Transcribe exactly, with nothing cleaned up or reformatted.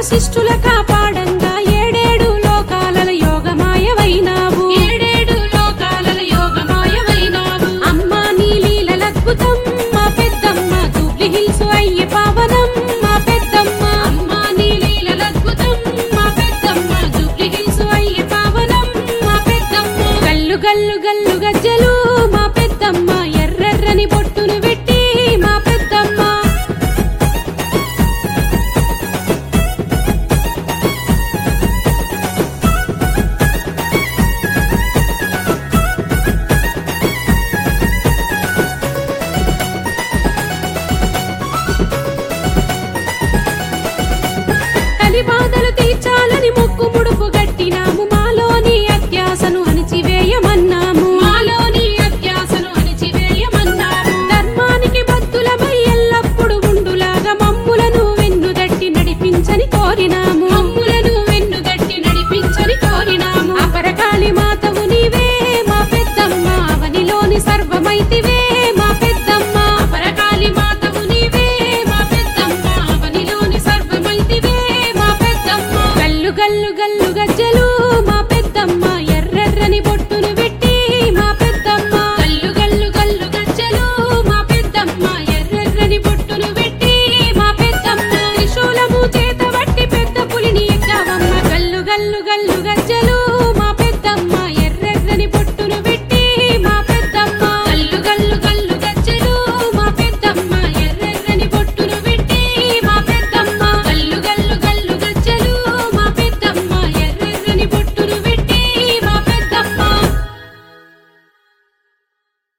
శిష్టుల కాపాడంగా ఏడేడు లోకాలలో యోగమాయవైనావు ఏడేడు లోకాలలో యోగమాయవైనావు అమ్మా నీ లీలలద్భుతం మా పెద్దమ్మ జూబ్లీ హిల్స్ అయ్యే పావనం మా పెద్దమ్మ అమ్మా నీ లీలలద్భుతం మా పెద్దమ్మ జూబ్లీ హిల్స్ అయ్యే పావనం మా పెద్దమ్మ గల్లు గల్లు గల్లు గజ్జలు మా పెద్దమ్మ ఎర్రెర్రని బొట్టును పెట్టి మా పెద్దమ్మ కలి బాధలు తీర్చాలని మొక్కు ముడుపు గట్టినాము మాలోని అత్యాసను అణిచివేయమ